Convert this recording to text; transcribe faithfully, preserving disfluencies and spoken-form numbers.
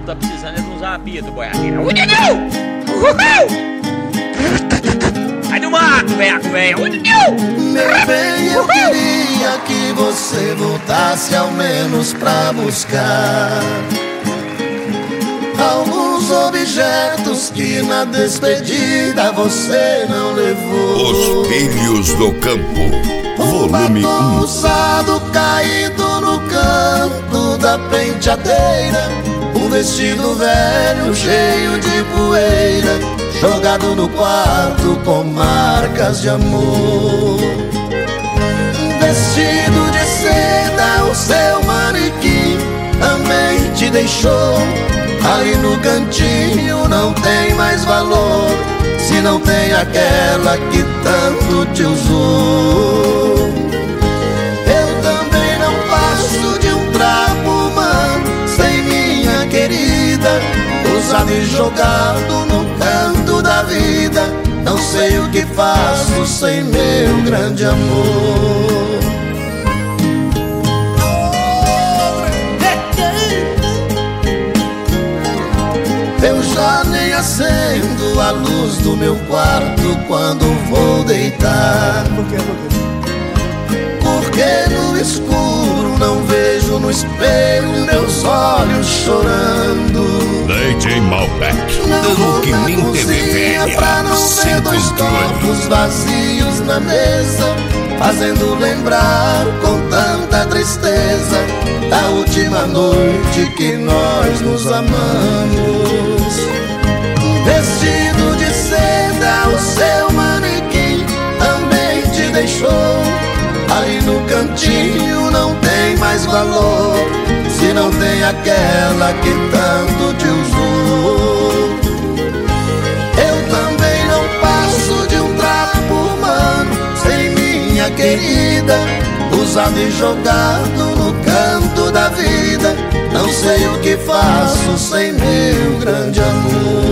tempo tá precisando é de uns apito, boiadeira. Ui, Dudu! Uhul! Sai do mato, velho, velho. Ui, Dudu! Meu bem, eu queria que você voltasse ao menos pra buscar alguns objetos que na despedida você não levou. Os Filhos do Campo, volume um um. usado caído no canto da penteadeira, um vestido velho cheio de poeira, jogado no quarto com marcas de amor. Um vestido de seda, o seu manequim também te deixou. Ali no cantinho não tem mais valor, se não tem aquela que tanto te usou. Eu também não passo de um trapo humano sem minha querida, usado e jogado no canto da vida. Não sei o que faço sem meu grande amor. Eu já nem acendo a luz do meu quarto quando vou deitar. Por quê? Por quê? Porque no escuro não vejo no espelho meus olhos chorando. D J Malbec, Não vou o que na nem teve cozinha velha, pra não sem ver dois controle. copos vazios na mesa, fazendo lembrar com tanta tristeza da última noite que nós nos amamos. Vestido de seda, o seu manequim também te deixou. Ali no cantinho não tem mais valor, se não tem aquela que tanto te usou. Eu também não passo de um trapo humano sem minha querida, usado e jogado no canto da vida. Não sei o que faço sem meu grande amor.